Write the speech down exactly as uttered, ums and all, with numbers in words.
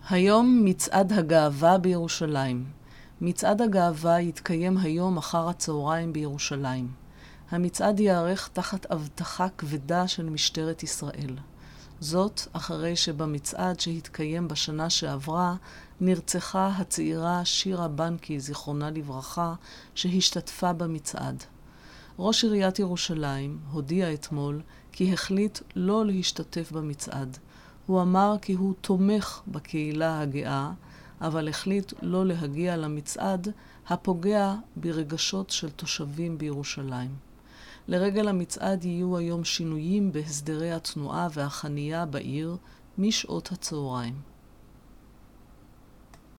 היום מצעד הגאווה בירושלים. מצעד הגאווה יתקיים היום אחר הצהריים בירושלים. המצעד יערך תחת אבטחה כבדה של משטרת ישראל. זאת אחרי שבמצעד שהתקיים בשנה שעברה נרצחה הצעירה שירה בנקי, זיכרונה לברכה, שהשתתפה במצעד. ראש עיריית ירושלים הודיע אתמול כי החליט לא להשתתף במצעד. הוא אמר כי הוא תומך בקהילה הגאה, אבל החליט לא להגיע למצעד הפוגע ברגשות של תושבים בירושלים. לרגל המצעד יהיו היום שינויים בהסדרי התנועה והחנייה בעיר משעות הצהריים.